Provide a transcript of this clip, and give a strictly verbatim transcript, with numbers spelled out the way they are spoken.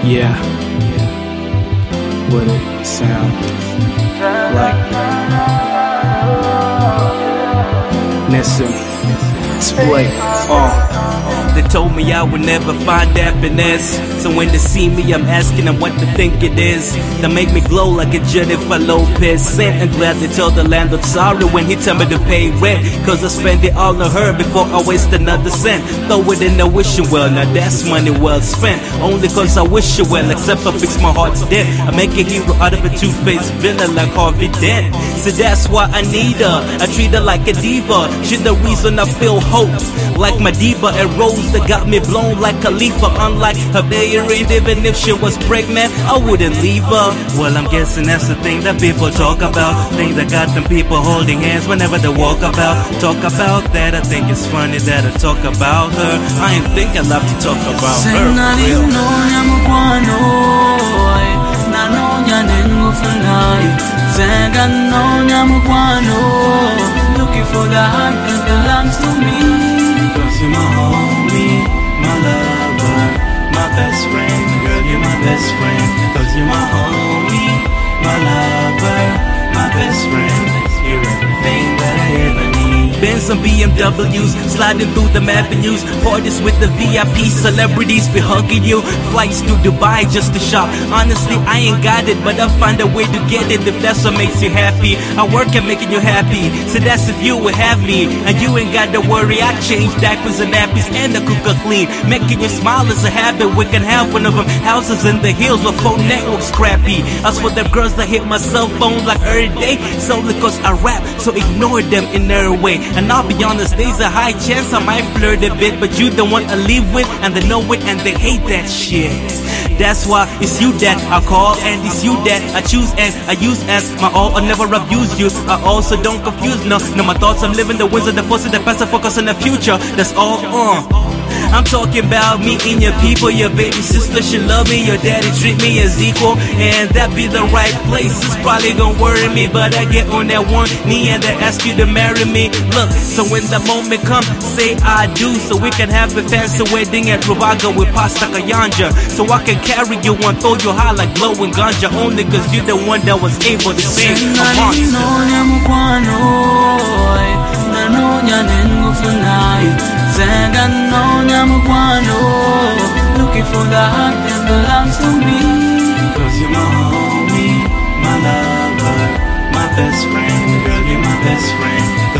Yeah, what it sound like. Nessun, display, uh. They told me I would never find happiness, so when they see me I'm asking them what they think it is that make me glow like a Jennifer Lopez scent. And glad they tell the landlord sorry when he tell me to pay rent, cause I spend it all on her before I waste another cent. Throw it in the wishing well, now that's money well spent. Only cause I wish you well, except I fix my heart's dead. I make a hero out of a two-faced villain like Harvey Dent. So that's why I need her, I treat her like a diva. She's the reason I feel hope, like my diva and Rose that got me blown like Khalifa. Unlike her diary, even if she was pregnant, I wouldn't leave her. Well, I'm guessing that's the thing that people talk about, things that got them people holding hands whenever they walk about. Talk about that, I think it's funny that I talk about her. I ain't think I love to talk about her for real. Looking for the heart that belongs to me. Cause you're my homie, my lover, my best friend. Girl, you're my best friend. Cause you're my homie, my lover, my best friend. You're everything that I ever need. Benz and B M Ws, sliding through the avenues. Parties with the V I P celebrities be hugging you. Flights to Dubai just to shop. Honestly, I ain't got it, but I'll find a way to get it if that's what makes you happy. I work at making you happy, so that's if you would have me. And you ain't got to worry, I change diapers and nappies and the cooker clean. Making you smile is a habit, we can have one of them. Houses in the hills with phone networks crappy. As for them girls that hit my cell phone like every day, solely cause I rap, so ignore them in their way. And I'll be honest, there's a high chance I might flirt a bit, but you the one I live with, and they know it and they hate that shit. That's why it's you that I call, and it's you that I choose and I use as my all. I never abuse you, I also don't confuse. No, no, my thoughts, I'm living the wins of the force of the past, I focus on the future. That's all, uh I'm talking about me and your people. Your baby sister should love me, your daddy treat me as equal, and that be the right place. It's probably gonna worry me, but I get on that one knee and I ask you to marry me. Look, so when the moment comes, say I do, so we can have a fancy wedding at Rubaga with Pasta Kayanja. So I can carry you and throw you high like blowing ganja, only cause you're the one that was able to save a monster. Looking for the heart that belongs to me. Cause you're my homie, my lover, my best friend. Girl, you're my best friend.